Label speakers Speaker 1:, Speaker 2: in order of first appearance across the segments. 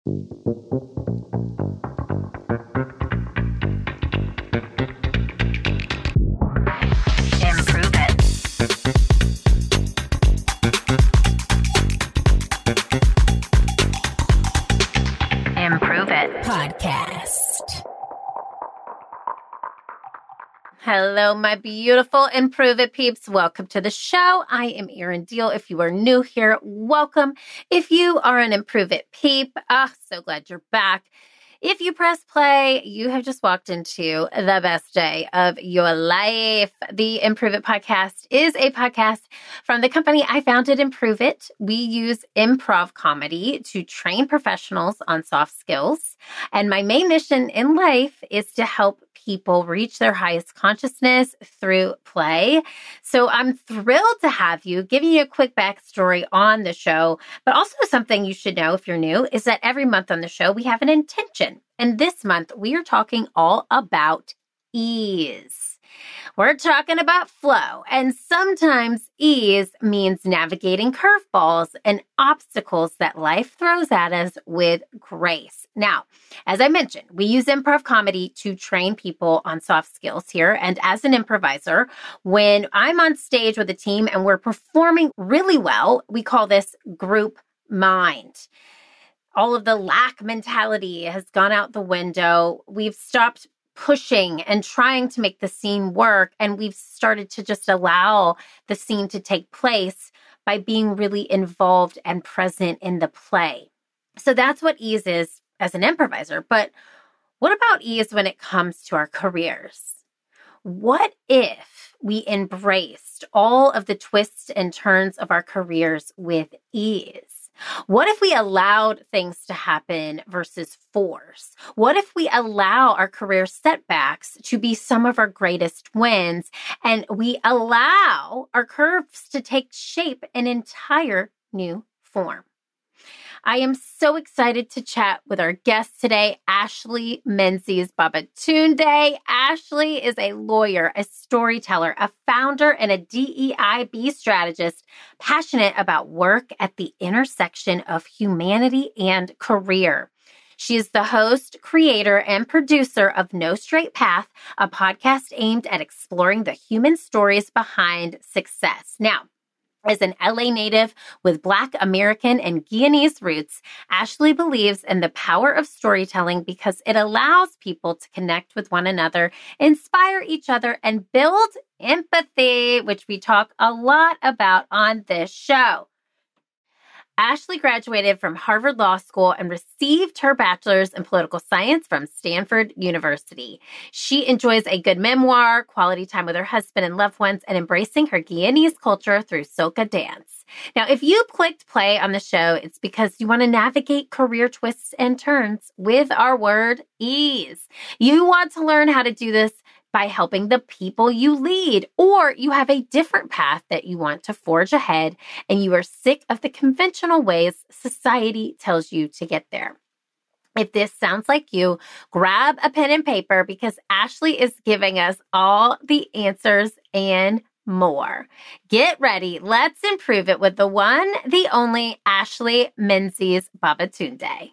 Speaker 1: Improve It Podcast. Hello, my beautiful Improve It peeps. Welcome to the show. I am Erin Deal. If you are new here, welcome. If you are an Improve It peep, so glad you're back. If you press play, you have just walked into the best day of your life. The Improve It podcast is a podcast from the company I founded, Improve It. We use improv comedy to train professionals on soft skills. And my main mission in life is to help people reach their highest consciousness through play. So I'm thrilled to have you. Giving you a quick backstory on the show, but also something you should know if you're new is that every month on the show, we have an intention. And this month, we are talking all about ease. We're talking about flow, and sometimes ease means navigating curveballs and obstacles that life throws at us with grace. Now, as I mentioned, we use improv comedy to train people on soft skills here. And as an improviser, when I'm on stage with a team and we're performing really well, we call this group mind. All of the lack mentality has gone out the window. We've stopped pushing and trying to make the scene work. And we've started to just allow the scene to take place by being really involved and present in the play. So that's what ease is as an improviser. But what about ease when it comes to our careers? What if we embraced all of the twists and turns of our careers with ease? What if we allowed things to happen versus force? What if we allow our career setbacks to be some of our greatest wins and we allow our curves to take shape in entire new form? I am so excited to chat with our guest today, Ashley Menzies Babatunde. Ashley is a lawyer, a storyteller, a founder, and a DEIB strategist, passionate about work at the intersection of humanity and career. She is the host, creator, and producer of No Straight Path, a podcast aimed at exploring the human stories behind success. Now, as an LA native with Black American and Guyanese roots, Ashley believes in the power of storytelling because it allows people to connect with one another, inspire each other, and build empathy, which we talk a lot about on this show. Ashley graduated from Harvard Law School and received her bachelor's in political science from Stanford University. She enjoys a good memoir, quality time with her husband and loved ones, and embracing her Guyanese culture through soca dance. Now, if you clicked play on the show, it's because you want to navigate career twists and turns with our word ease. You want to learn how to do this by helping the people you lead, or you have a different path that you want to forge ahead and you are sick of the conventional ways society tells you to get there. If this sounds like you, grab a pen and paper because Ashley is giving us all the answers and more. Get ready. Let's improve it with the one, the only Ashley Menzies Babatunde.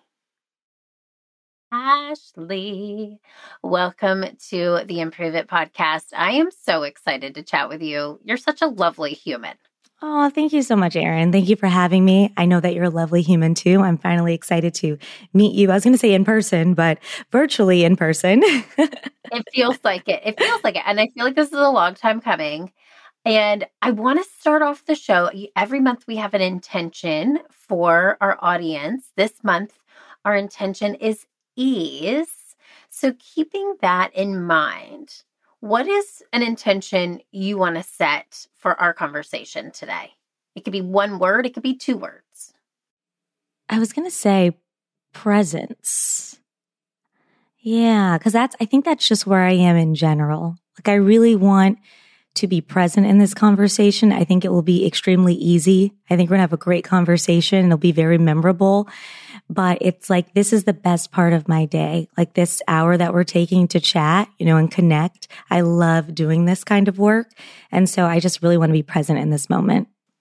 Speaker 1: Ashley, welcome to the Improve It podcast. I am so excited to chat with you. You're such a lovely human.
Speaker 2: Oh, thank you so much, Erin. Thank you for having me. I know that you're a lovely human too. I'm finally excited to meet you. I was going to say in person, but virtually in person.
Speaker 1: It feels like it. It feels like it. And I feel like this is a long time coming. And I want to start off the show. Every month we have an intention for our audience. This month, our intention is ease. So keeping that in mind, what is an intention you want to set for our conversation today? It could be one word. It could be two words.
Speaker 2: I was going to say presence. Yeah, because I think that's just where I am in general. Like I really want to be present in this conversation. I think it will be extremely easy. I think we're going to have a great conversation. It'll be very memorable. But it's like, this is the best part of my day. Like this hour that we're taking to chat, and connect. I love doing this kind of work. And so I just really want to be present in this moment.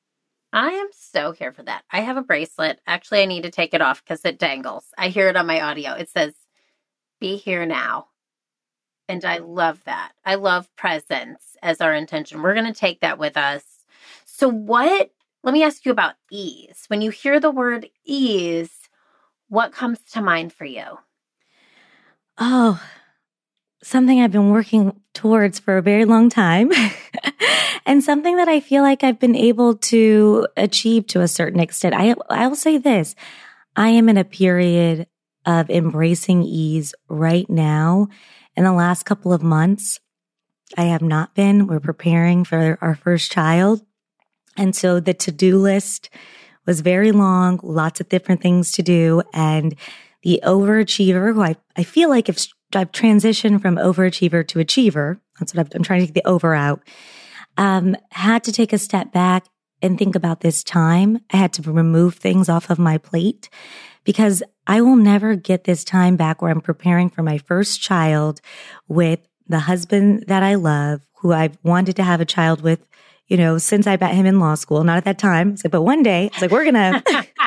Speaker 1: I am so here for that. I have a bracelet. Actually, I need to take it off because it dangles. I hear it on my audio. It says, be here now. And I love that. I love presence as our intention. We're going to take that with us. So let me ask you about ease. When you hear the word ease, what comes to mind for you?
Speaker 2: Oh, something I've been working towards for a very long time and something that I feel like I've been able to achieve to a certain extent. I will say this. I am in a period of embracing ease right now. In the last couple of months, I have not been. We're preparing for our first child. And so the to-do list was very long, lots of different things to do. And the overachiever, who I feel like I've transitioned from overachiever to achiever, that's what I'm trying to take the over out, had to take a step back and think about this time. I had to remove things off of my plate because I will never get this time back where I'm preparing for my first child with the husband that I love, who I've wanted to have a child with, since I met him in law school. Not at that time. It's like, but one day, it's like, we're going to.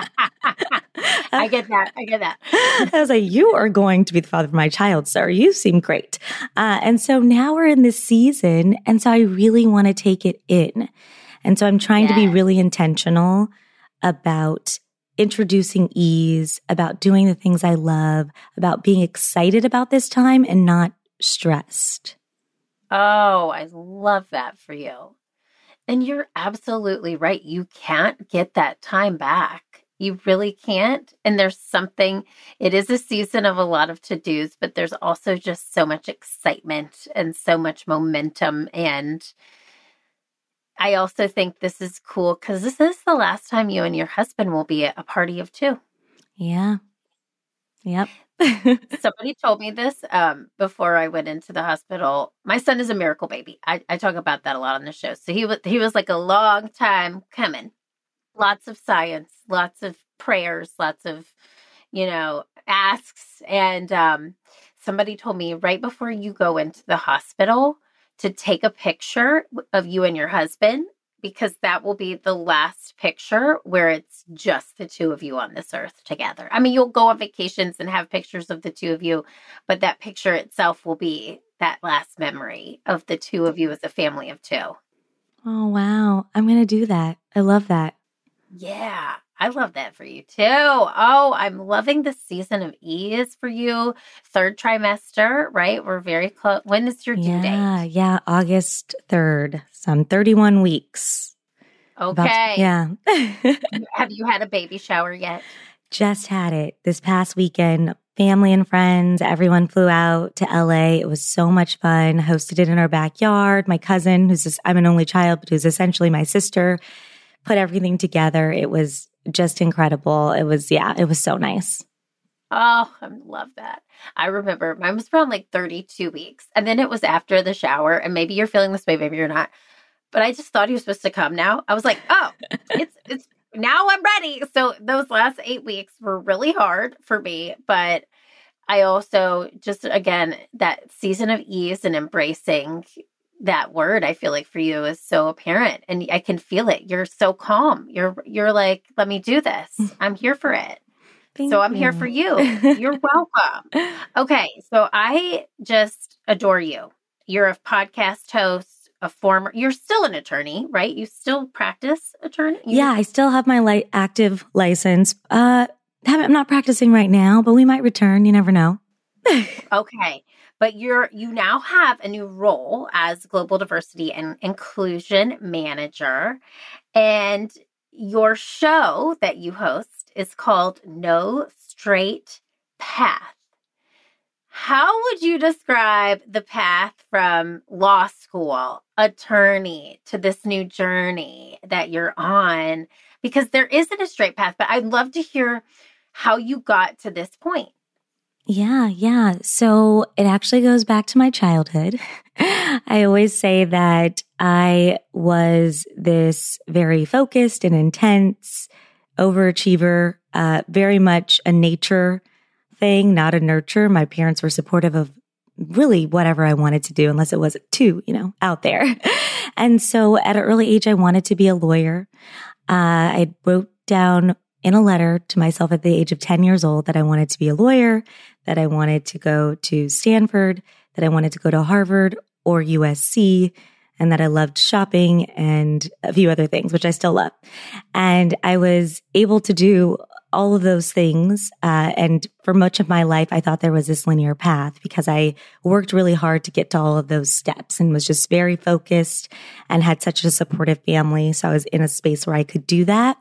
Speaker 1: I get that.
Speaker 2: I was like, you are going to be the father of my child, sir. You seem great. And so now we're in this season. And so I really want to take it in. And so I'm trying to be really intentional about introducing ease, about doing the things I love, about being excited about this time and not stressed.
Speaker 1: Oh, I love that for you. And you're absolutely right. You can't get that time back. You really can't. And there's it is a season of a lot of to-dos, but there's also just so much excitement and so much momentum. And I also think this is cool because this is the last time you and your husband will be a party of two.
Speaker 2: Yeah. Yep.
Speaker 1: Somebody told me this before I went into the hospital. My son is a miracle baby. I talk about that a lot on the show. So he was like a long time coming. Lots of science, lots of prayers, lots of, asks. And somebody told me right before you go into the hospital to take a picture of you and your husband, because that will be the last picture where it's just the two of you on this earth together. I mean, you'll go on vacations and have pictures of the two of you, but that picture itself will be that last memory of the two of you as a family of two.
Speaker 2: Oh, wow. I'm going to do that. I love that.
Speaker 1: Yeah, I love that for you too. Oh, I'm loving the season of ease for you. 3rd trimester, right? We're very close. When is your due date?
Speaker 2: Yeah, August 3rd. So I'm 31 weeks.
Speaker 1: Okay.
Speaker 2: Yeah.
Speaker 1: Have you had a baby shower yet?
Speaker 2: Just had it this past weekend. Family and friends, everyone flew out to LA. It was so much fun. Hosted it in our backyard. My cousin, I'm an only child, but who's essentially my sister, put everything together. It was just incredible. It was so nice.
Speaker 1: Oh, I love that. I remember mine was around like 32 weeks. And then it was after the shower. And maybe you're feeling this way, maybe you're not. But I just thought he was supposed to come now. I was like, oh, it's now I'm ready. So those last 8 weeks were really hard for me. But I also just, again, that season of ease and embracing that word, I feel like for you is so apparent, and I can feel it. You're so calm. You're like, let me do this. I'm here for it. I'm here for you. You're welcome. Okay. So I just adore you. You're a podcast host, you're still an attorney, right? You still practice attorney?
Speaker 2: Yeah, I still have my active license. I'm not practicing right now, but we might return. You never know.
Speaker 1: Okay. But you now have a new role as Global Diversity and Inclusion Manager. And your show that you host is called No Straight Path. How would you describe the path from law school, attorney, to this new journey that you're on? Because there isn't a straight path, but I'd love to hear how you got to this point.
Speaker 2: Yeah. So it actually goes back to my childhood. I always say that I was this very focused and intense overachiever, very much a nature thing, not a nurture. My parents were supportive of really whatever I wanted to do, unless it was too, out there. And so at an early age, I wanted to be a lawyer. I wrote down in a letter to myself at the age of 10 years old that I wanted to be a lawyer, that I wanted to go to Stanford, that I wanted to go to Harvard or USC, and that I loved shopping and a few other things, which I still love. And I was able to do all of those things. And for much of my life, I thought there was this linear path because I worked really hard to get to all of those steps and was just very focused and had such a supportive family. So I was in a space where I could do that.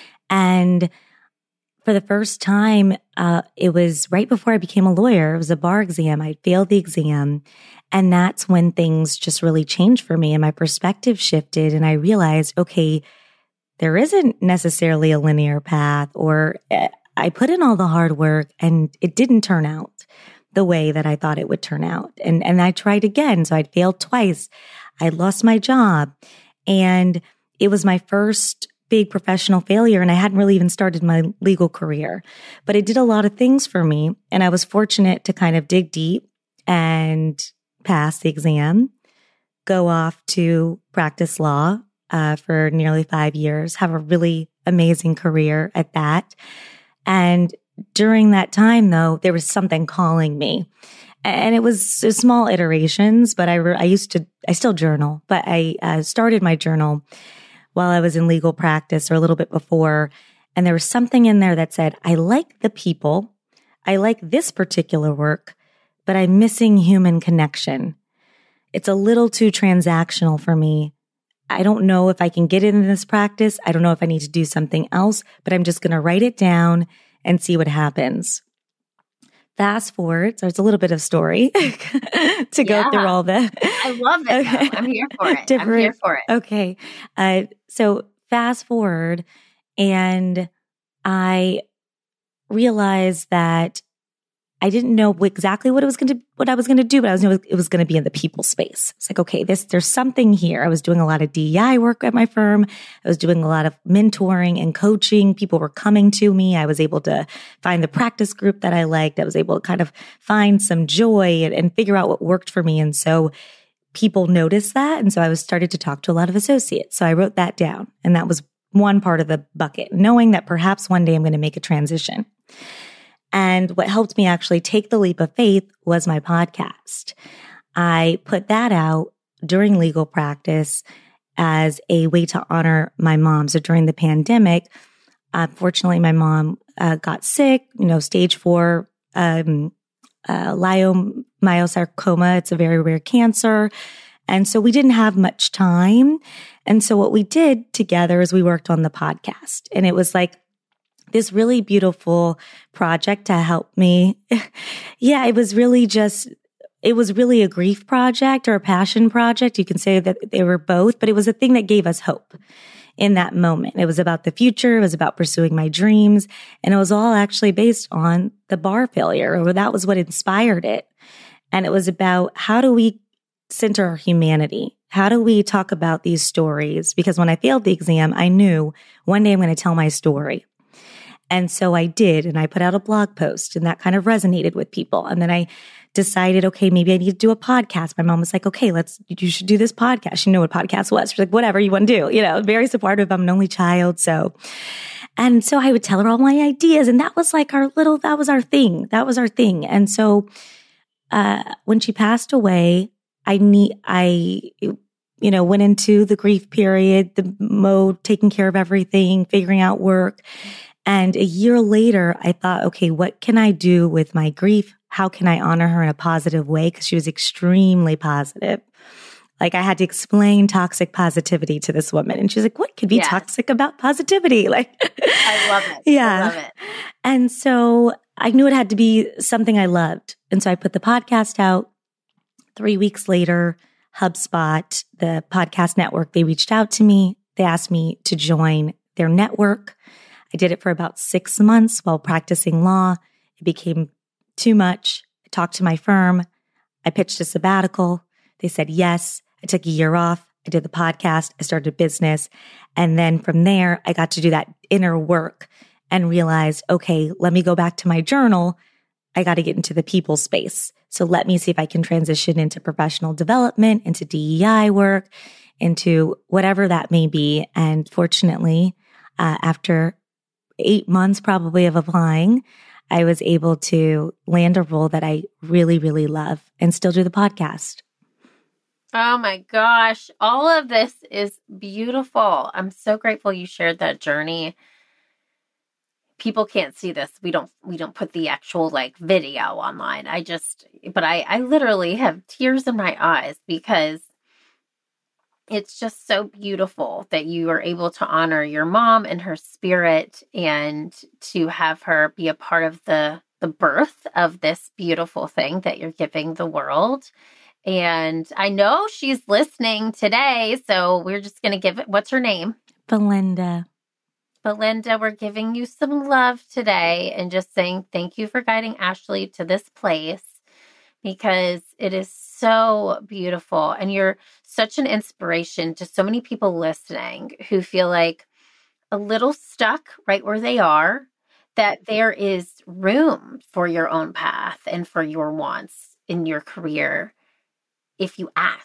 Speaker 2: And for the first time, it was right before I became a lawyer. It was a bar exam. I failed the exam. And that's when things just really changed for me and my perspective shifted. And I realized, okay, there isn't necessarily a linear path, or I put in all the hard work and it didn't turn out the way that I thought it would turn out. And I tried again. So I'd failed twice. I'd lost my job, and it was my first big professional failure. And I hadn't really even started my legal career, but it did a lot of things for me. And I was fortunate to kind of dig deep and pass the exam, go off to practice law for nearly 5 years, have a really amazing career at that. And during that time, though, there was something calling me. And it was small iterations, but I still journal, but I started my journal while I was in legal practice or a little bit before. And there was something in there that said, I like the people, I like this particular work, but I'm missing human connection. It's a little too transactional for me. I don't know if I can get into this practice. I don't know if I need to do something else, but I'm just going to write it down and see what happens. Fast forward, so it's a little bit of story to go through all the.
Speaker 1: I love it. Okay. I'm here for it. I'm here for it.
Speaker 2: Okay. So fast forward, and I realized that I didn't know exactly what I was going to do, but I knew it was going to be in the people space. It's like, okay, there's something here. I was doing a lot of DEI work at my firm. I was doing a lot of mentoring and coaching. People were coming to me. I was able to find the practice group that I liked. I was able to kind of find some joy and figure out what worked for me. And so people noticed that. And so I started to talk to a lot of associates. So I wrote that down. And that was one part of the bucket, knowing that perhaps one day I'm going to make a transition. And what helped me actually take the leap of faith was my podcast. I put that out during legal practice as a way to honor my mom. So during the pandemic, fortunately, my mom got sick, stage 4 leiomyosarcoma. It's a very rare cancer. And so we didn't have much time. And so what we did together is we worked on the podcast. And it was like this really beautiful project to help me. Yeah, it was really a grief project or a passion project. You can say that they were both, but it was a thing that gave us hope in that moment. It was about the future. It was about pursuing my dreams. And it was all actually based on the bar failure, or that was what inspired it. And it was about, how do we center our humanity? How do we talk about these stories? Because when I failed the exam, I knew one day I'm going to tell my story. And so I did, and I put out a blog post, and that kind of resonated with people. And then I decided, okay, maybe I need to do a podcast. My mom was like, okay, you should do this podcast. She knew what podcast was. She's like, whatever you want to do, very supportive. I'm an only child. And so I would tell her all my ideas, and that was like that was our thing. That was our thing. And so, when she passed away, I went into the grief period, the mode, taking care of everything, figuring out work. And a year later, I thought, okay, what can I do with my grief? How can I honor her in a positive way? Because she was extremely positive. Like, I had to explain toxic positivity to this woman. And she's like, what could be toxic about positivity? Like,
Speaker 1: I love it.
Speaker 2: Yeah.
Speaker 1: I love it.
Speaker 2: And so I knew it had to be something I loved. And so I put the podcast out. 3 weeks later, HubSpot, the podcast network, they reached out to me. They asked me to join their network. I did it for about 6 months while practicing law. It became too much. I talked to my firm. I pitched a sabbatical. They said yes. I took a year off. I did the podcast. I started a business. And then from there, I got to do that inner work and realized, okay, let me go back to my journal. I got to get into the people space. So let me see if I can transition into professional development, into DEI work, into whatever that may be. And fortunately, After 8 months probably of applying, I was able to land a role that I really, really love and still do the podcast.
Speaker 1: Oh my gosh. All of this is beautiful. I'm so grateful you shared that journey. People can't see this. We don't put the actual like video online. But I literally have tears in my eyes because it's just so beautiful that you are able to honor your mom and her spirit and to have her be a part of the birth of this beautiful thing that you're giving the world. And I know she's listening today, so we're just going to give it, what's her name?
Speaker 2: Belinda.
Speaker 1: Belinda, we're giving you some love today and just saying thank you for guiding Ashley to this place because it is so beautiful. And you're such an inspiration to so many people listening who feel like a little stuck right where they are, that there is room for your own path and for your wants in your career if you ask.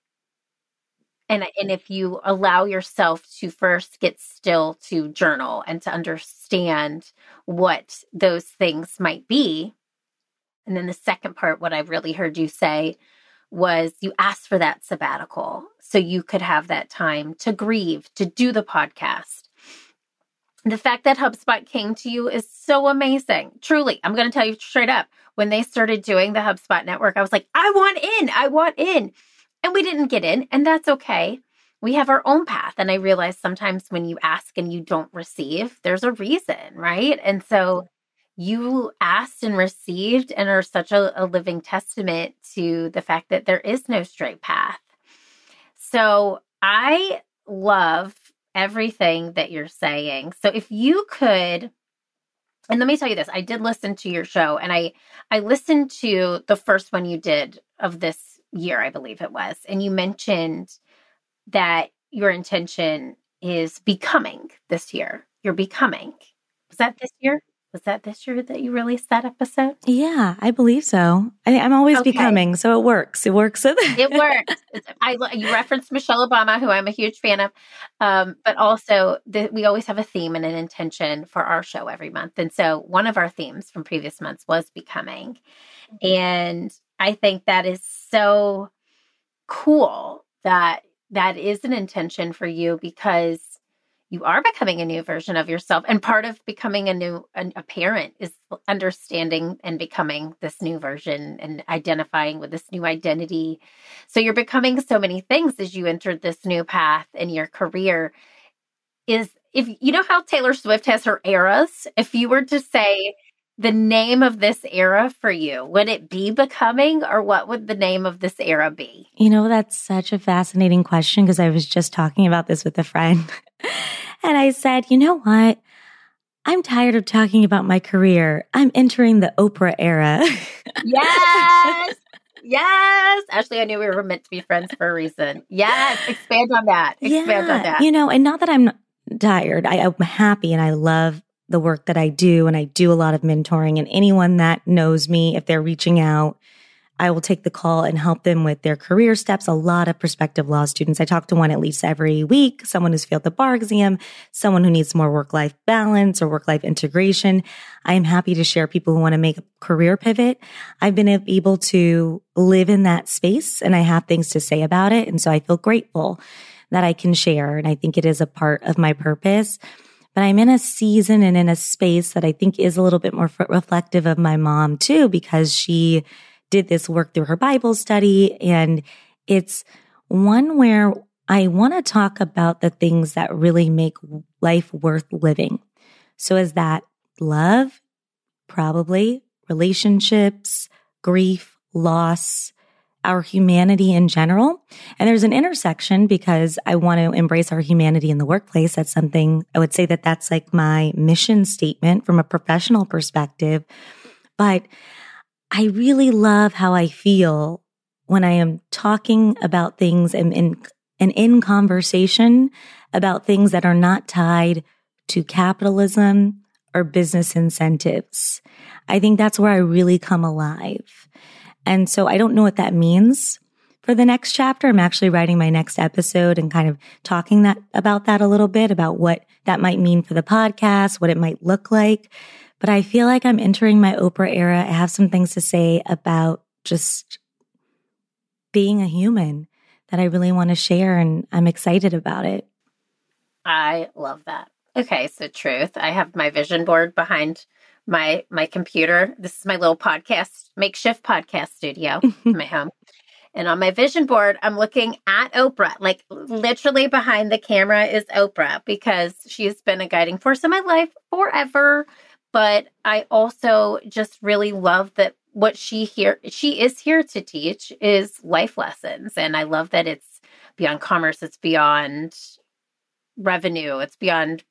Speaker 1: And if you allow yourself to first get still to journal and to understand what those things might be. And then the second part, what I really heard you say was you asked for that sabbatical so you could have that time to grieve, to do the podcast. The fact that HubSpot came to you is so amazing. Truly, I'm going to tell you straight up. When they started doing the HubSpot network, I was like, I want in. And we didn't get in, and that's okay. We have our own path. And I realize sometimes when you ask and you don't receive, there's a reason, right? And so you asked and received and are such a living testament to the fact that there is no straight path. So I love everything that you're saying. So if you could, and let me tell you this, I did listen to your show, and I listened to the first one you did of this year, I believe it was. And you mentioned that your intention is becoming this year. You're becoming. Was that this year? Was that this year that you released that episode?
Speaker 2: Yeah, I believe so. I'm always becoming, so it works. It works.
Speaker 1: It works. You referenced Michelle Obama, who I'm a huge fan of, but also we always have a theme and an intention for our show every month. And so one of our themes from previous months was becoming. And I think that is so cool that is an intention for you because you are becoming a new version of yourself. And part of becoming a parent is understanding and becoming this new version and identifying with this new identity. So you're becoming so many things as you entered this new path in your career. If you know how Taylor Swift has her eras, if you were to say the name of this era for you, would it be becoming, or what would the name of this era be?
Speaker 2: You know, that's such a fascinating question because I was just talking about this with a friend. And I said, you know what? I'm tired of talking about my career. I'm entering the Oprah era.
Speaker 1: Yes. Yes. Ashley, I knew we were meant to be friends for a reason. Yes. Expand on that. Expand on that.
Speaker 2: You know, and not that I'm tired. I'm happy and I love the work that I do, and I do a lot of mentoring, and anyone that knows me, if they're reaching out, I will take the call and help them with their career steps. A lot of prospective law students. I talk to one at least every week, someone who's failed the bar exam, someone who needs more work-life balance or work-life integration. I am happy to share people who want to make a career pivot. I've been able to live in that space, and I have things to say about it. And so I feel grateful that I can share. And I think it is a part of my purpose. But I'm in a season and in a space that I think is a little bit more reflective of my mom too, because she did this work through her Bible study. And it's one where I want to talk about the things that really make life worth living. So is that love? Probably. Relationships, grief, loss, our humanity in general. And there's an intersection because I want to embrace our humanity in the workplace. That's something I would say that's like my mission statement from a professional perspective. But I really love how I feel when I am talking about things and in conversation about things that are not tied to capitalism or business incentives. I think that's where I really come alive. And so I don't know what that means for the next chapter. I'm actually writing my next episode and kind of talking about that a little bit, about what that might mean for the podcast, what it might look like. But I feel like I'm entering my Oprah era. I have some things to say about just being a human that I really want to share, and I'm excited about it.
Speaker 1: I love that. Okay, so truth. I have my vision board behind my computer. This is my little makeshift podcast studio in my home. And on my vision board, I'm looking at Oprah. Like literally behind the camera is Oprah, because she's been a guiding force in my life forever. But I also just really love that what she is here to teach is life lessons. And I love that it's beyond commerce. It's beyond revenue. It's beyond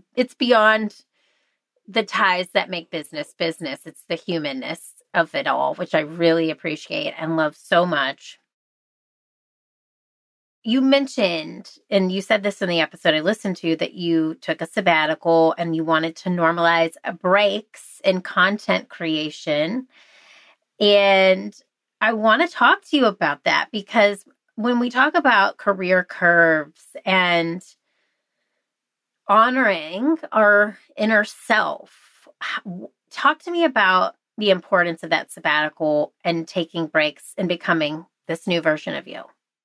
Speaker 1: the ties that make business. It's the humanness of it all, which I really appreciate and love so much. You mentioned, and you said this in the episode I listened to, that you took a sabbatical and you wanted to normalize breaks in content creation. And I want to talk to you about that, because when we talk about career curves and honoring our inner self, talk to me about the importance of that sabbatical and taking breaks and becoming this new version of you.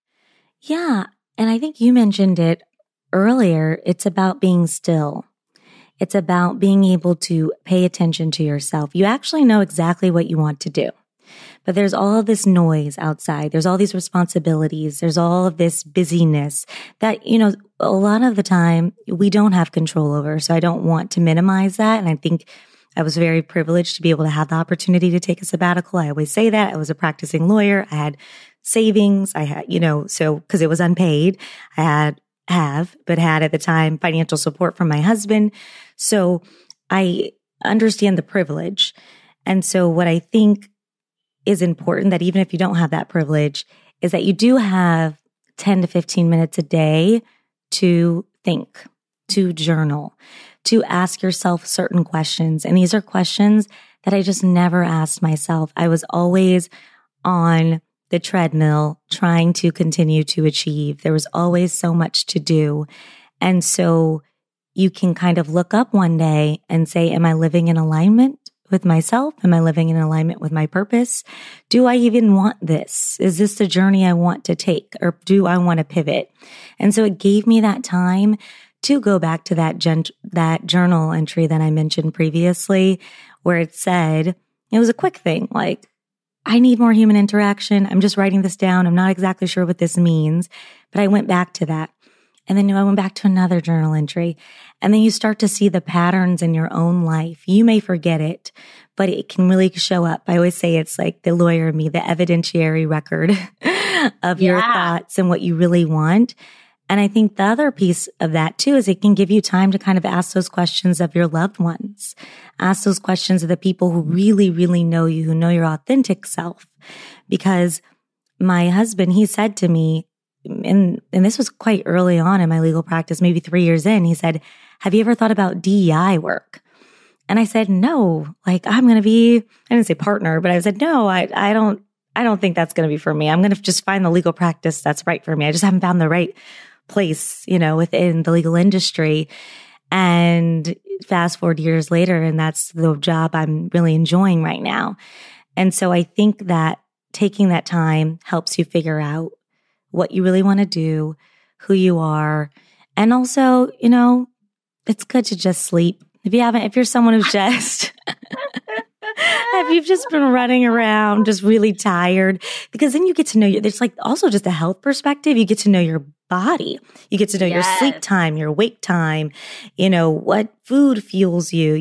Speaker 2: Yeah. And I think you mentioned it earlier. It's about being still. It's about being able to pay attention to yourself. You actually know exactly what you want to do, but there's all of this noise outside. There's all these responsibilities. There's all of this busyness that, a lot of the time we don't have control over. So I don't want to minimize that. And I think I was very privileged to be able to have the opportunity to take a sabbatical. I always say that. I was a practicing lawyer. I had savings. I had, because it was unpaid. I had at the time financial support from my husband. So I understand the privilege. And so what I think is important, that even if you don't have that privilege, is that you do have 10 to 15 minutes a day to think, to journal, to ask yourself certain questions. And these are questions that I just never asked myself. I was always on the treadmill trying to continue to achieve. There was always so much to do. And so you can kind of look up one day and say, am I living in alignment with myself? Am I living in alignment with my purpose? Do I even want this? Is this the journey I want to take, or do I want to pivot? And so it gave me that time to go back to that journal entry that I mentioned previously, where it said, it was a quick thing, like, I need more human interaction. I'm just writing this down. I'm not exactly sure what this means, but I went back to that. And then I went back to another journal entry. And then you start to see the patterns in your own life. You may forget it, but it can really show up. I always say it's like the lawyer in me, the evidentiary record of your thoughts and what you really want. And I think the other piece of that too is it can give you time to kind of ask those questions of your loved ones. Ask those questions of the people who really, really know you, who know your authentic self. Because my husband, he said to me, and this was quite early on in my legal practice, maybe 3 years in, he said, have you ever thought about DEI work? And I said, no, like I'm going to be, I didn't say partner, but I said, no, I don't think that's going to be for me. I'm going to just find the legal practice that's right for me. I just haven't found the right place, within the legal industry. And fast forward years later, and that's the job I'm really enjoying right now. And so I think that taking that time helps you figure out what you really want to do, who you are. And also, it's good to just sleep. If you're someone who's just, if you've just been running around, just really tired, because then you get to know there's like also just a health perspective. You get to know your body. You get to know your sleep time, your wake time, what food fuels you.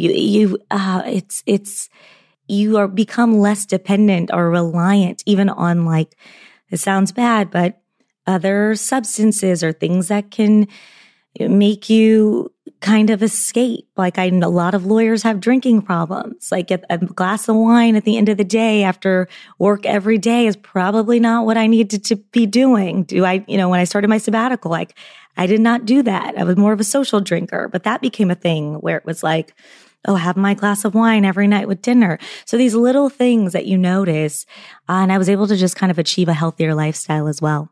Speaker 2: You are become less dependent or reliant even on, like, it sounds bad, but other substances or things that can make you kind of escape. Like a lot of lawyers have drinking problems. Like a glass of wine at the end of the day after work every day is probably not what I needed to be doing. When I started my sabbatical, like I did not do that. I was more of a social drinker, but that became a thing where it was like, have my glass of wine every night with dinner. So these little things that you notice, and I was able to just kind of achieve a healthier lifestyle as well.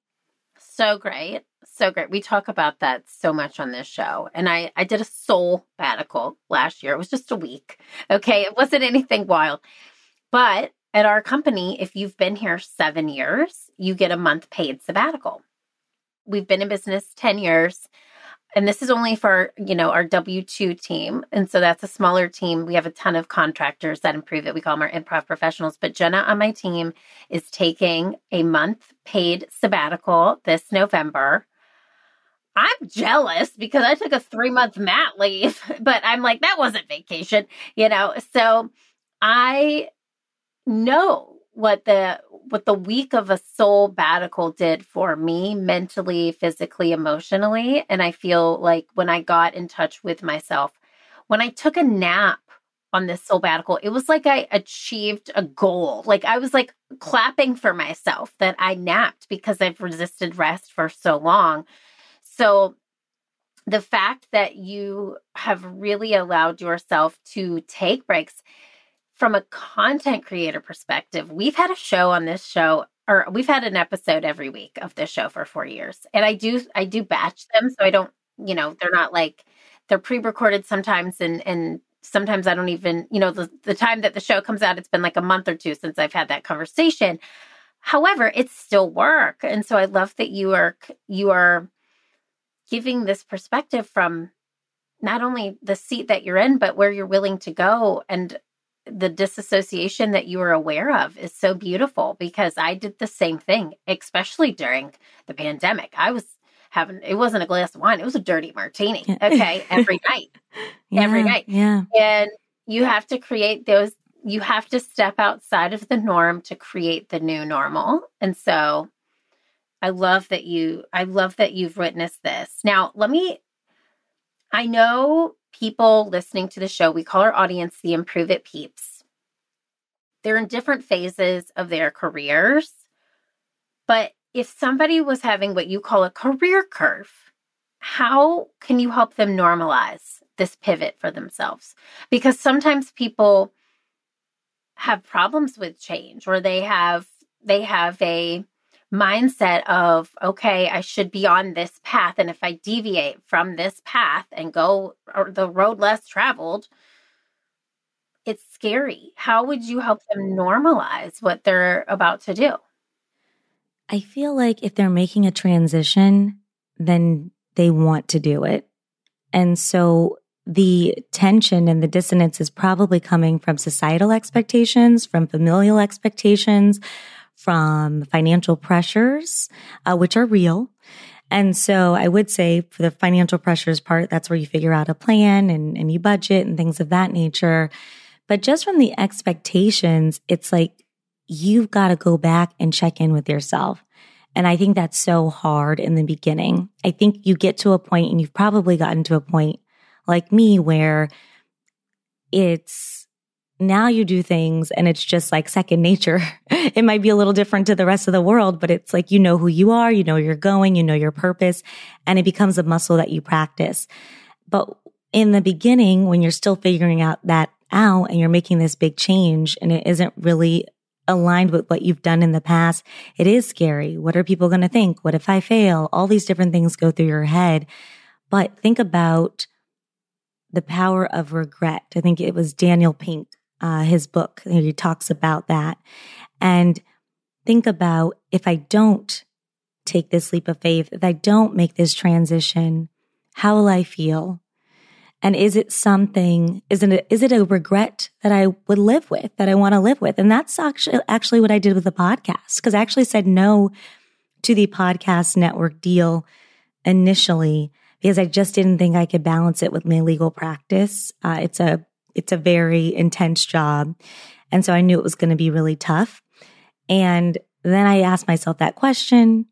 Speaker 1: So great. So great. We talk about that so much on this show. And I did a soul sabbatical last year. It was just a week. Okay. It wasn't anything wild. But at our company, if you've been here 7 years, you get a month paid sabbatical. We've been in business 10 years. And this is only for, our W-2 team. And so that's a smaller team. We have a ton of contractors that improve it. We call them our improv professionals. But Jenna on my team is taking a month paid sabbatical this November. I'm jealous because I took a 3-month mat leave, but I'm like, that wasn't vacation, So I know what the week of a soul sabbatical did for me mentally, physically, emotionally. And I feel like when I got in touch with myself, when I took a nap on this soul sabbatical, it was like I achieved a goal. Like I was like clapping for myself that I napped because I've resisted rest for so long. So the fact that you have really allowed yourself to take breaks from a content creator perspective, we've had a show on this show, or we've had an episode every week of this show for 4 years. And I do batch them. So I don't, they're not like, they're pre-recorded sometimes. And sometimes I don't even, the time that the show comes out, it's been like a month or two since I've had that conversation. However, it's still work. And so I love that you are giving this perspective from not only the seat that you're in, but where you're willing to go. And the disassociation that you are aware of is so beautiful because I did the same thing, especially during the pandemic. I was it wasn't a glass of wine. It was a dirty martini. Okay. Every night, every night.
Speaker 2: Yeah.
Speaker 1: And you have to create you have to step outside of the norm to create the new normal. And so I love that you've witnessed this. Now, I know people listening to the show, we call our audience the Improve It Peeps. They're in different phases of their careers. But if somebody was having what you call a career curve, how can you help them normalize this pivot for themselves? Because sometimes people have problems with change, or they have a mindset of, okay, I should be on this path. And if I deviate from this path and go the road less traveled, it's scary. How would you help them normalize what they're about to do?
Speaker 2: I feel like if they're making a transition, then they want to do it. And so the tension and the dissonance is probably coming from societal expectations, from familial expectations, from financial pressures, which are real. And so I would say for the financial pressures part, that's where you figure out a plan and you budget and things of that nature. But just from the expectations, it's like you've got to go back and check in with yourself. And I think that's so hard in the beginning. I think you get to a point, and you've probably gotten to a point like me, where it's now you do things and it's just like second nature. It might be a little different to the rest of the world, but it's like, you know who you are, you know you're going, you know your purpose, and it becomes a muscle that you practice. But in the beginning, when you're still figuring that out and you're making this big change and it isn't really aligned with what you've done in the past, it is scary. What are people going to think? What if I fail? All these different things go through your head. But think about the power of regret. I think it was Daniel Pink, his book, he talks about that. And think about, if I don't take this leap of faith, if I don't make this transition, how will I feel? And is it a regret that I would live with, that I want to live with? And that's actually what I did with the podcast, because I actually said no to the podcast network deal initially because I just didn't think I could balance it with my legal practice. It's a very intense job. And so I knew it was going to be really tough. And then I asked myself that question.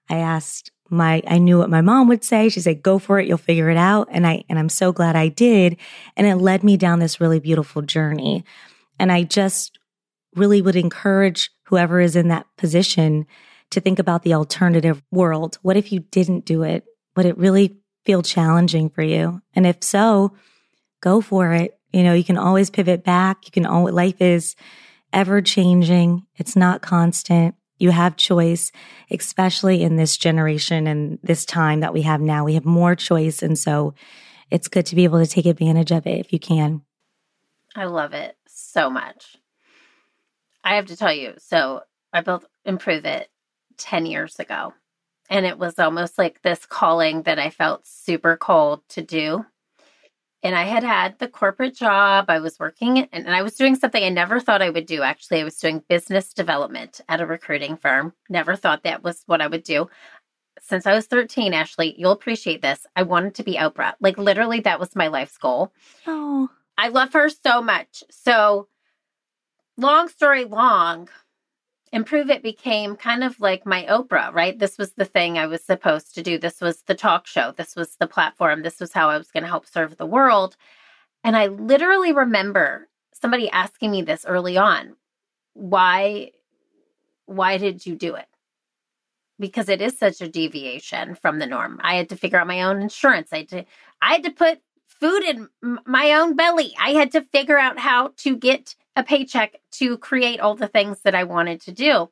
Speaker 2: I knew what my mom would say. She said, go for it. You'll figure it out. And I'm so glad I did. And it led me down this really beautiful journey. And I just really would encourage whoever is in that position to think about the alternative world. What if you didn't do it? Would it really feel challenging for you? And if so, go for it. You can always pivot back. Life is ever changing. It's not constant. You have choice, especially in this generation and this time that we have now. We have more choice. And so it's good to be able to take advantage of it if you can.
Speaker 1: I love it so much. I have to tell you, so I built Improve It 10 years ago. And it was almost like this calling that I felt super called to do. And I had the corporate job. I was working and I was doing something I never thought I would do. Actually, I was doing business development at a recruiting firm. Never thought that was what I would do. Since I was 13, Ashley, you'll appreciate this. I wanted to be Oprah. Like literally, that was my life's goal.
Speaker 2: Oh,
Speaker 1: I love her so much. So long story long, Improve It became kind of like my Oprah, right? This was the thing I was supposed to do. This was the talk show. This was the platform. This was how I was going to help serve the world. And I literally remember somebody asking me this early on. Why did you do it? Because it is such a deviation from the norm. I had to figure out my own insurance. I had to put food in my own belly. I had to figure out how to get a paycheck to create all the things that I wanted to do.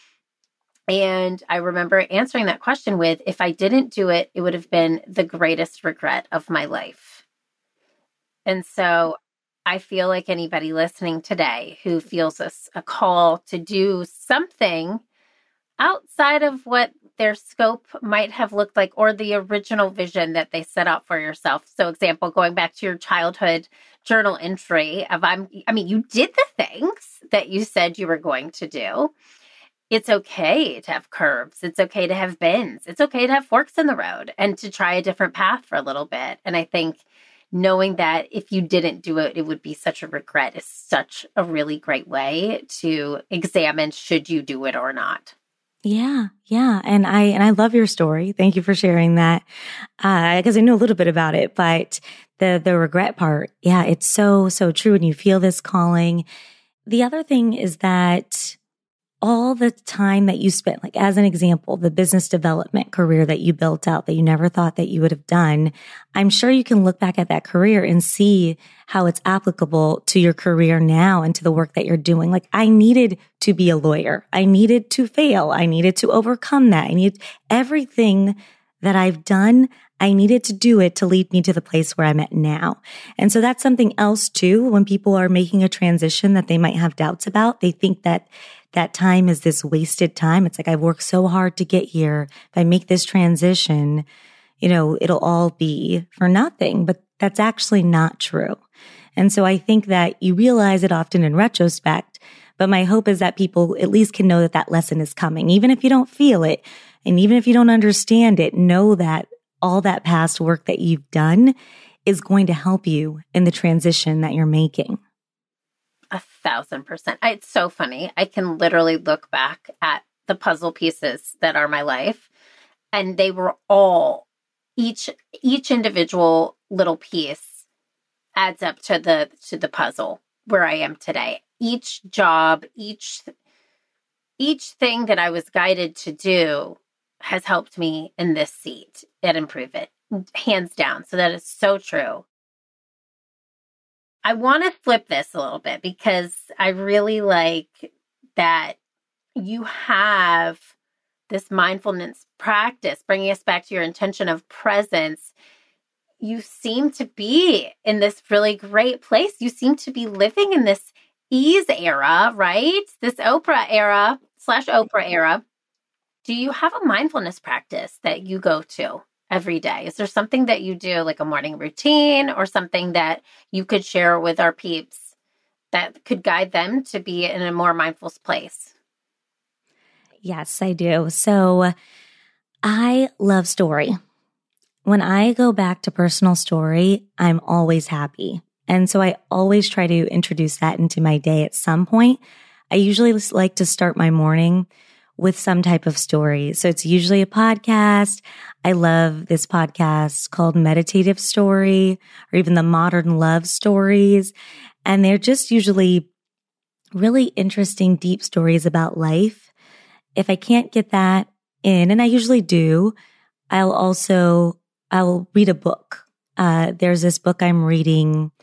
Speaker 1: And I remember answering that question with, if I didn't do it, it would have been the greatest regret of my life. And so I feel like anybody listening today who feels a call to do something outside of what their scope might have looked like or the original vision that they set out for yourself. So example, going back to your childhood journal entry of, you did the things that you said you were going to do. It's okay to have curves. It's okay to have bends. It's okay to have forks in the road and to try a different path for a little bit. And I think knowing that if you didn't do it, it would be such a regret is such a really great way to examine, should you do it or not?
Speaker 2: Yeah. And I love your story. Thank you for sharing that. Because I know a little bit about it, but the regret part, yeah, it's so true. And you feel this calling. The other thing is that all the time that you spent, like as an example, the business development career that you built out that you never thought that you would have done, I'm sure you can look back at that career and see how it's applicable to your career now and to the work that you're doing. Like I needed to be a lawyer. I needed to fail. I needed to overcome that. I needed everything that I've done. I needed to do it to lead me to the place where I'm at now. And so that's something else too. When people are making a transition that they might have doubts about, they think that time is this wasted time. It's like, I've worked so hard to get here. If I make this transition, it'll all be for nothing, but that's actually not true. And so I think that you realize it often in retrospect, but my hope is that people at least can know that lesson is coming. Even if you don't feel it, and even if you don't understand it, know that all that past work that you've done is going to help you in the transition that you're making.
Speaker 1: 1,000%. It's so funny. I can literally look back at the puzzle pieces that are my life, and they were all, each individual little piece adds up to the puzzle where I am today. Each job, each thing that I was guided to do has helped me in this seat at Improve It, hands down. So that is so true. I want to flip this a little bit because I really like that you have this mindfulness practice, bringing us back to your intention of presence. You seem to be in this really great place. You seem to be living in this ease era, right? This Oprah era / Oprah era. Do you have a mindfulness practice that you go to every day? Is there something that you do, like a morning routine or something that you could share with our peeps that could guide them to be in a more mindful place?
Speaker 2: Yes, I do. So I love story. When I go back to personal story, I'm always happy. And so I always try to introduce that into my day at some point. I usually like to start my morning with some type of story. So it's usually a podcast. I love this podcast called Meditative Story or even the Modern Love Stories. And they're just usually really interesting, deep stories about life. If I can't get that in, and I usually do, I'll read a book. There's this book I'm reading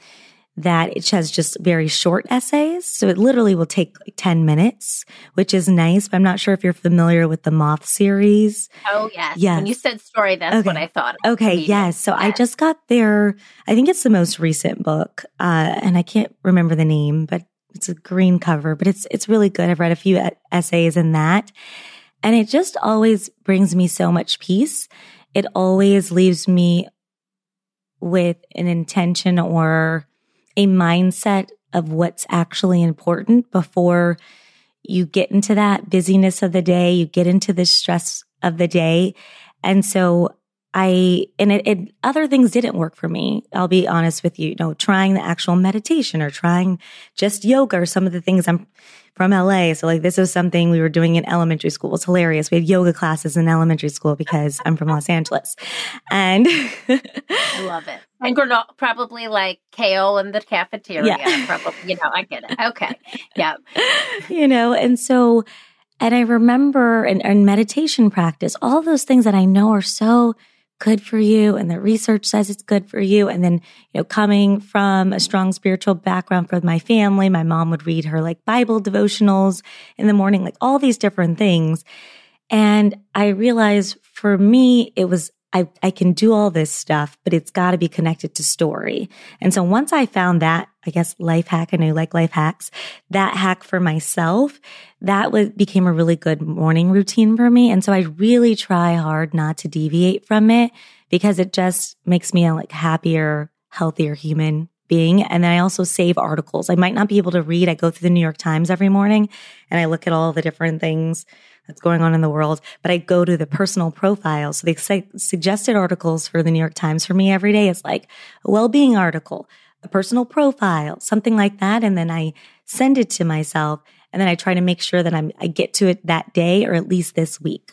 Speaker 2: that it has just very short essays. So it literally will take like 10 minutes, which is nice. But I'm not sure if you're familiar with the Moth series.
Speaker 1: Oh, yes.
Speaker 2: Yes.
Speaker 1: When you said story, that's what I thought.
Speaker 2: Okay, yes. So I just got their, I think it's the most recent book, and I can't remember the name, but it's a green cover, but it's really good. I've read a few essays in that, and it just always brings me so much peace. It always leaves me with an intention or a mindset of what's actually important before you get into that busyness of the day, you get into the stress of the day. And so other things didn't work for me. I'll be honest with you, trying the actual meditation or trying just yoga or some of the things. I'm from LA. So like this was something we were doing in elementary school. It's hilarious. We had yoga classes in elementary school because I'm from Los Angeles. And
Speaker 1: I love it. And probably like kale in the cafeteria. Yeah. Probably, I get it. Okay. Yeah.
Speaker 2: And I remember in meditation practice, all those things that I know are so good for you and the research says it's good for you. And then, coming from a strong spiritual background for my family, my mom would read her like Bible devotionals in the morning, like all these different things. And I realized for me, it was, I can do all this stuff, but it's got to be connected to story. And so once I found that, I guess life hack, I know you like life hacks, that hack for myself, became a really good morning routine for me. And so I really try hard not to deviate from it because it just makes me a like happier, healthier human being. And then I also save articles. I might not be able to read. I go through the New York Times every morning and I look at all the different things that's going on in the world, but I go to the personal profiles. So they suggested articles for the New York Times for me every day. It's like a well-being article, a personal profile, something like that. And then I send it to myself. And then I try to make sure that I get to it that day or at least this week.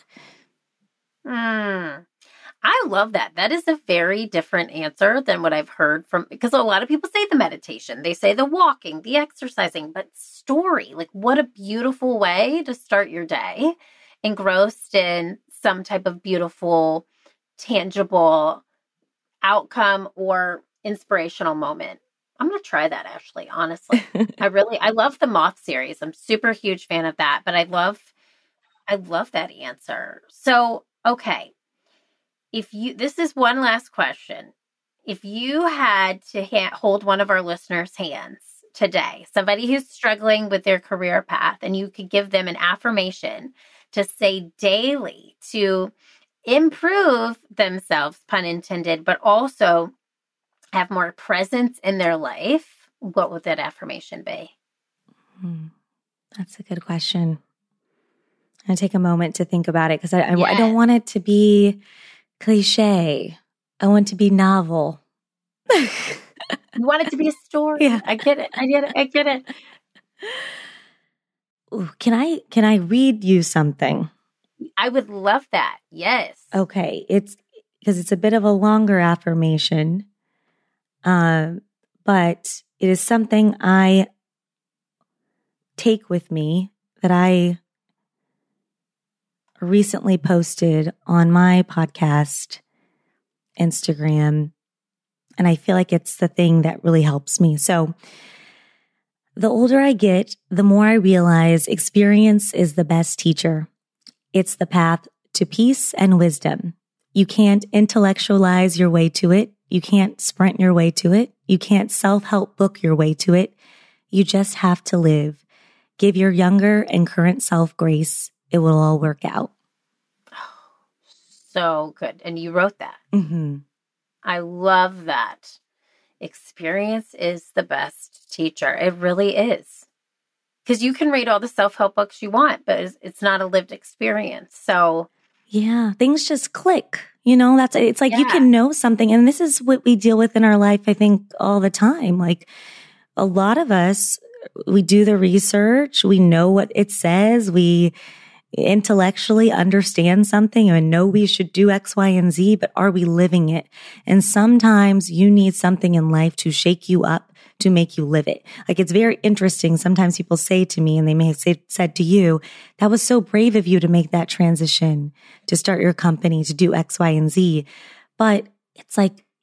Speaker 1: I love that. That is a very different answer than what I've heard because a lot of people say the meditation, they say the walking, the exercising, but story, like what a beautiful way to start your day, engrossed in some type of beautiful, tangible outcome or inspirational moment. I'm going to try that, Ashley, honestly. I love the Moth series. I'm super huge fan of that, but I love that answer. So, okay. This is one last question. If you had to hold one of our listeners' hands today, somebody who's struggling with their career path, and you could give them an affirmation to say daily to improve themselves, pun intended, but also have more presence in their life, what would that affirmation be?
Speaker 2: That's a good question. I'm going to take a moment to think about it because I don't want it to be cliche. I want it to be novel.
Speaker 1: You want it to be a story?
Speaker 2: Yeah.
Speaker 1: I get it.
Speaker 2: Ooh, can I read you something?
Speaker 1: I would love that. Yes.
Speaker 2: Okay. It's because it's a bit of a longer affirmation. But it is something I take with me that I recently posted on my podcast, Instagram, and I feel like it's the thing that really helps me. So the older I get, the more I realize experience is the best teacher. It's the path to peace and wisdom. You can't intellectualize your way to it. You can't sprint your way to it. You can't self-help book your way to it. You just have to live. Give your younger and current self grace. It will all work out.
Speaker 1: Oh, so good. And you wrote that.
Speaker 2: Mm-hmm. I
Speaker 1: love that. Experience is the best teacher. It really is. Because you can read all the self-help books you want, but it's not a lived experience. So
Speaker 2: yeah, things just click. It's like you can know something. And this is what we deal with in our life, I think, all the time. Like a lot of us, we do the research. We know what it says. We intellectually understand something and know we should do X, Y, and Z, but are we living it? And sometimes you need something in life to shake you up to make you live it. Like it's very interesting. Sometimes people say to me, and they may have said to you, that was so brave of you to make that transition, to start your company, to do X, Y, and Z. But it's like,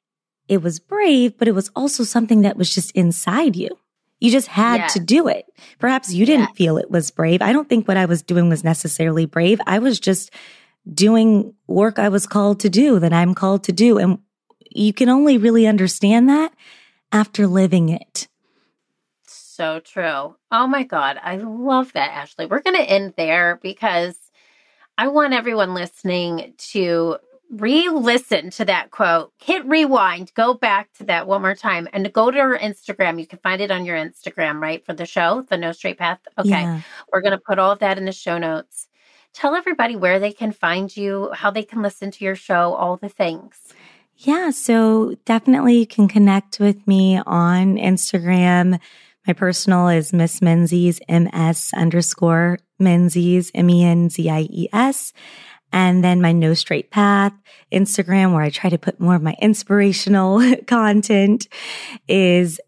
Speaker 2: it was brave, but it was also something that was just inside you. You just had to do it. Perhaps you didn't feel it was brave. I don't think what I was doing was necessarily brave. I was just doing work I was called to do, that I'm called to do. And you can only really understand that after living it.
Speaker 1: So true. Oh my God. I love that, Ashley. We're going to end there because I want everyone listening to re-listen to that quote, hit rewind, go back to that one more time, and go to her Instagram. You can find it on your Instagram, right? For the show, The No Straight Path. Okay. Yeah. We're going to put all of that in the show notes. Tell everybody where they can find you, how they can listen to your show, all the things.
Speaker 2: Yeah. So definitely you can connect with me on Instagram. My personal is Miss Menzies, MS_Menzies, MENZIES. And then my No Straight Path Instagram, where I try to put more of my inspirational content, is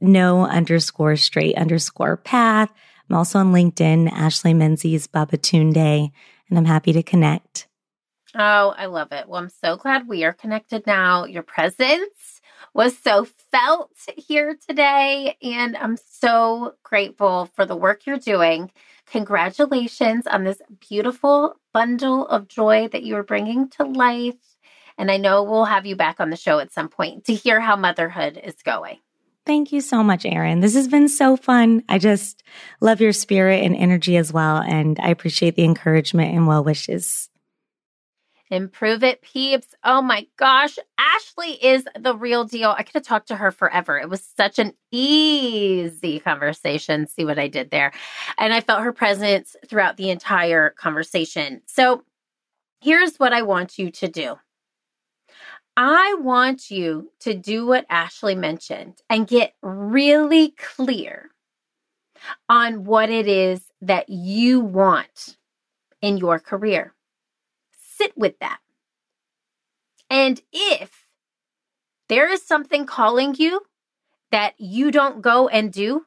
Speaker 2: No_Straight_Path. I'm also on LinkedIn, Ashley Menzies Babatunde, and I'm happy to connect.
Speaker 1: Oh, I love it. Well, I'm so glad we are connected now. Your presence was so felt here today, and I'm so grateful for the work you're doing. Congratulations on this beautiful bundle of joy that you are bringing to life. And I know we'll have you back on the show at some point to hear how motherhood is going.
Speaker 2: Thank you so much, Erin. This has been so fun. I just love your spirit and energy as well. And I appreciate the encouragement and well wishes.
Speaker 1: Improve it, peeps. Oh my gosh. Ashley is the real deal. I could have talked to her forever. It was such an easy conversation. See what I did there? And I felt her presence throughout the entire conversation. So here's what I want you to do. I want you to do what Ashley mentioned and get really clear on what it is that you want in your career. Sit with that. And if there is something calling you that you don't go and do,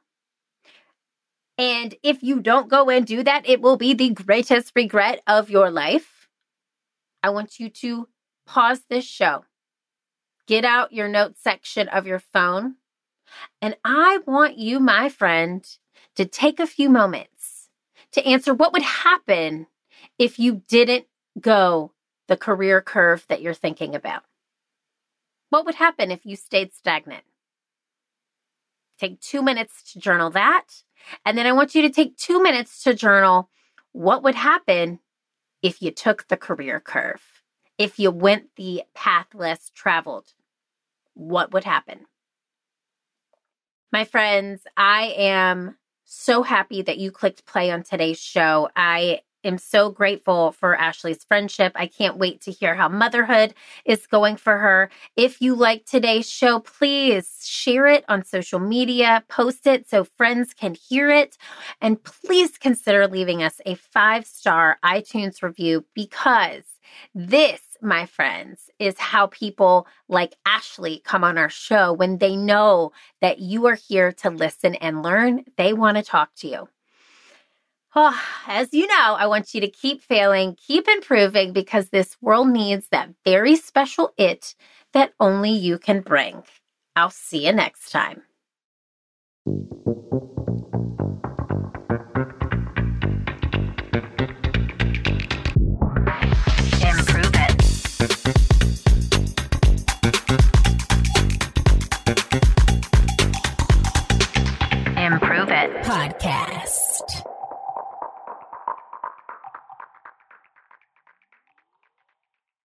Speaker 1: and if you don't go and do that, it will be the greatest regret of your life. I want you to pause this show, get out your notes section of your phone, and I want you, my friend, to take a few moments to answer what would happen if you didn't go the career curve that you're thinking about. What would happen if you stayed stagnant? Take 2 minutes to journal that. And then I want you to take 2 minutes to journal what would happen if you took the career curve, if you went the path less traveled. What would happen? My friends, I am so happy that you clicked play on today's show. I am so grateful for Ashley's friendship. I can't wait to hear how motherhood is going for her. If you like today's show, please share it on social media, post it so friends can hear it. And please consider leaving us a 5-star iTunes review, because this, my friends, is how people like Ashley come on our show. When they know that you are here to listen and learn, they want to talk to you. Oh, as you know, I want you to keep failing, keep improving, because this world needs that very special it that only you can bring. I'll see you next time. Improve it.